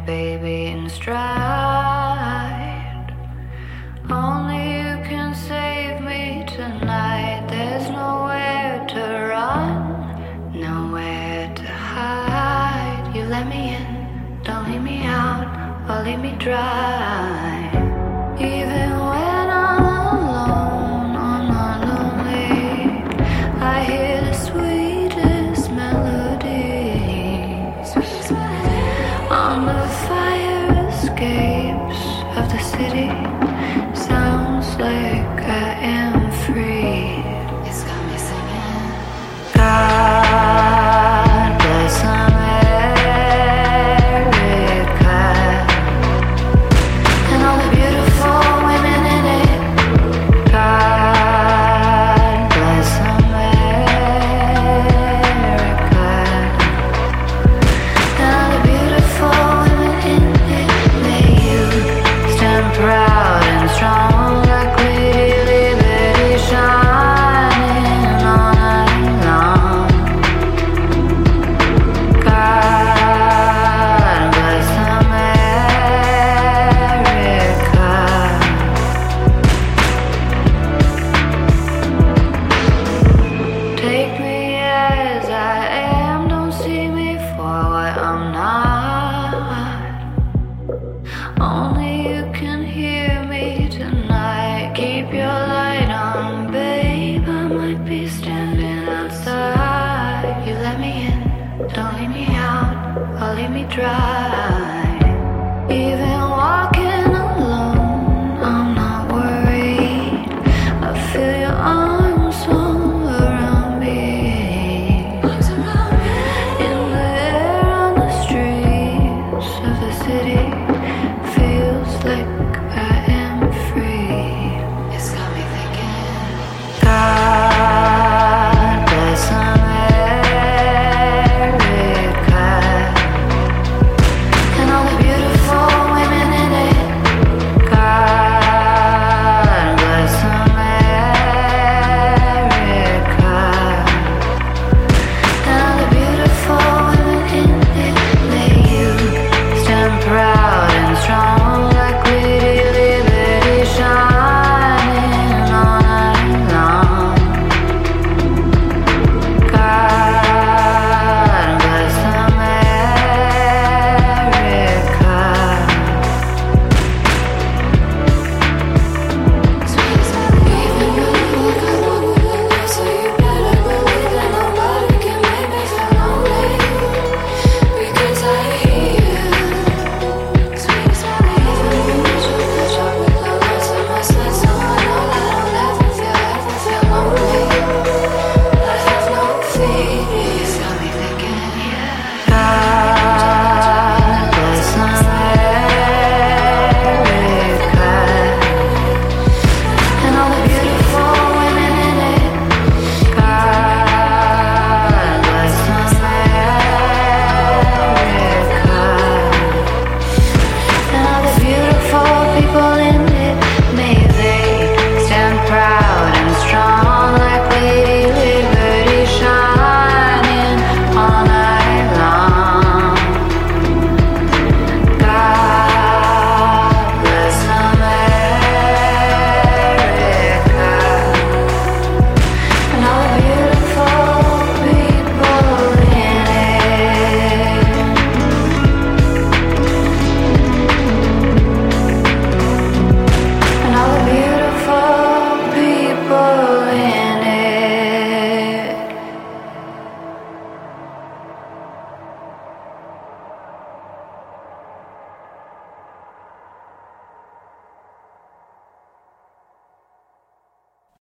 baby in stride. Only you can save me tonight. There's nowhere to run, nowhere to hide. You let me in, don't leave me out, or leave me dry. Even when I'm alone, I'm not lonely. I hear the sweetest melodies on the fire escapes of the city. Sounds like I am free.